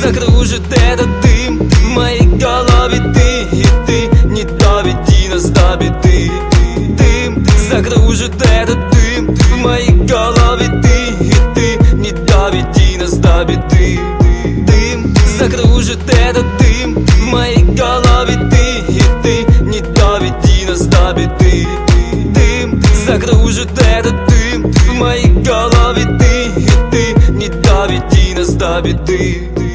закружит этот дым в моей голове. Ты не доведи нас до беды. Дым закружит этот дым в моей голове. Ты не доведи нас до беды. Дым закружит этот дым в моей голове. Ты не доведи нас до беды. Дым закружит этот дым в моей голове. Ты не доведи нас до беды.